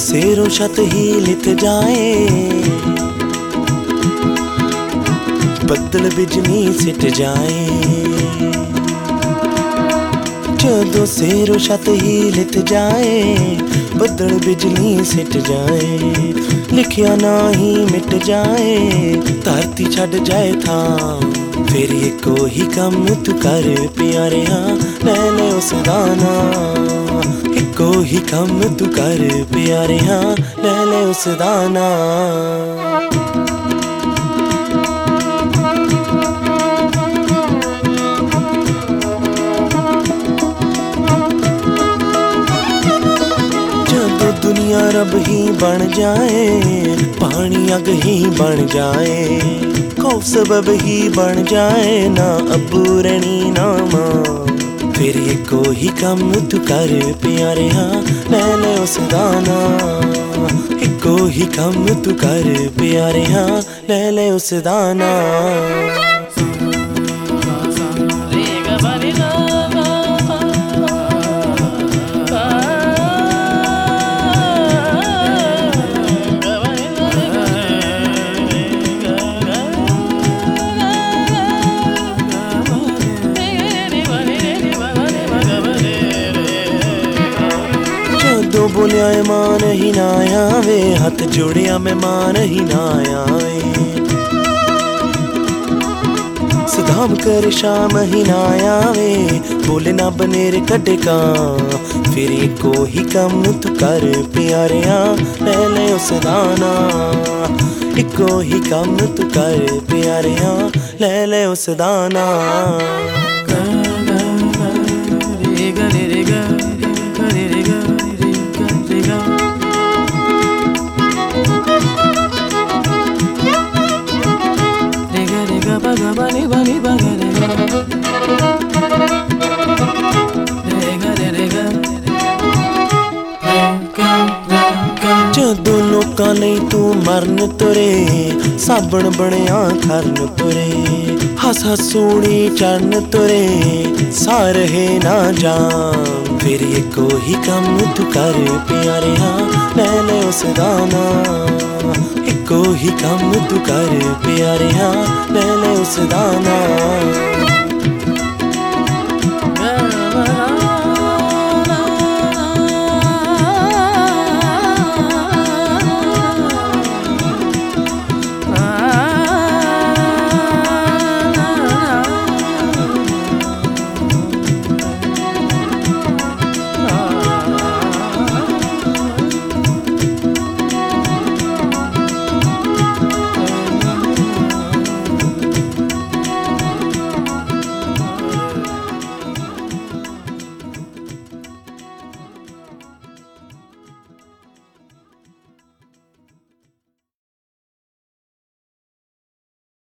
सेरों छत ही लित जाए, बदल बिजली सिट जाए। जदों सेरों छत ही लित जाए, बदल बिजली सिट जाए। लिखिया ना ही मिट जाए, धरती छड़ जाए था, फिर एको ही कम तू कर प्यारिया, ले ले उस दाना। एको ही कम तू कर प्यारिया, ले ले उस दाना। दुनिया रब ही बन जाए, पानी अग ही बन जाए, खौफ सबब ही बन जाए, ना अबू रनी ना मां। फिर एको ही कम तू कर प्यारिया, ले ले उस दाना। एको ही कम तू कर प्यारिया, ले ले उस दाना। बोलिया मान ही ना आवे, हाथ जोड़िया मैं मान ही ना आवे। सदाम कर शाम ही ना आवे, बोले ना बनेर कटे का। फिर एको ही कम तू कर प्यारिया, ले ले उस दाना। एको ही कम तू कर प्यारिया, ले ले उस दाना। जदों लोकां लई तू मरन तुरे, साबण बनिया खरन तुरे। हस हसूनी चढ़न तुरे, सार है ना जान। फिर एको ही कम तू कर प्यारिया, ले ले उस दाना। एको ही कम तू कर प्यारिया, ले ले उस दाना।